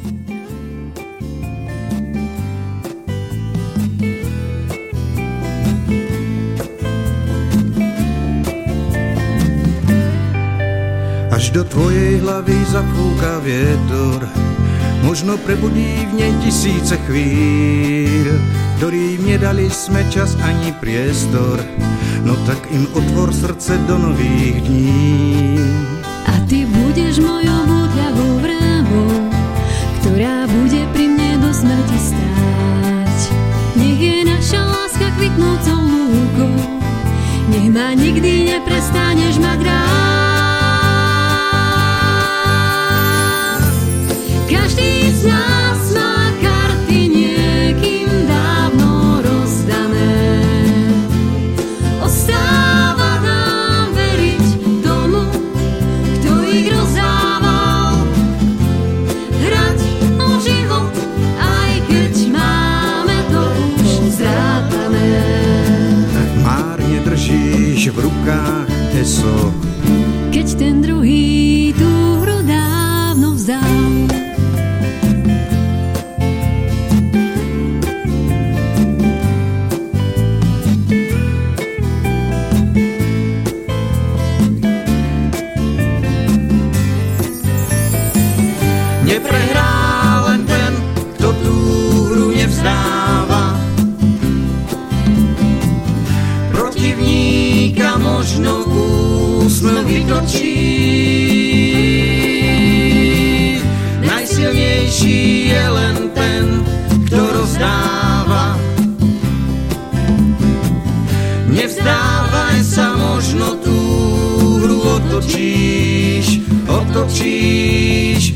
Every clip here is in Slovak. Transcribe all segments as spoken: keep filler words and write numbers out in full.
Až do tvojej hlavy zafúka vietor, možno prebudí v nej tisíce chvíľ, ktorým nedali sme čas ani priestor, no tak im otvor srdce do nových dní. A ty budeš mojou búdľavou vrávou, ktorá bude pri mne do smrti stáť. Nech je naša láska kvitnúcou lúkou, nech ma nikdy neprestaneš mať rád. Každý z nás má karty niekým dávno rozdané. Ostáva nám veriť tomu, kto ich rozdával. Hrať o život, aj keď máme to už zrátané. Márne držíš v rukách eso, keď ten druhý tú hru dávno vzdal. Neprehrá len ten, kto tú hru nevzdáva. Protivníka možno úsmev vytočí. Najsilnejší je len ten, kto rozdáva. Nevzdávaj sa, možno tú hru otočíš, otočíš,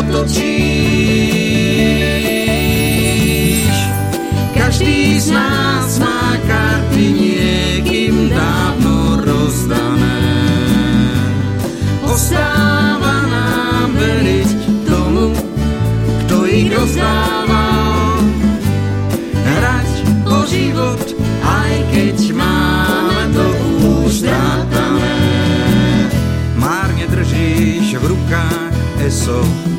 otočíš. Každý z nás má karty niekým dávno rozdané. Ostáva nám veriť tomu, kto ich rozdával. Hrať o život, aj keď máme to už zrátané. Márne držíš v rukách eso,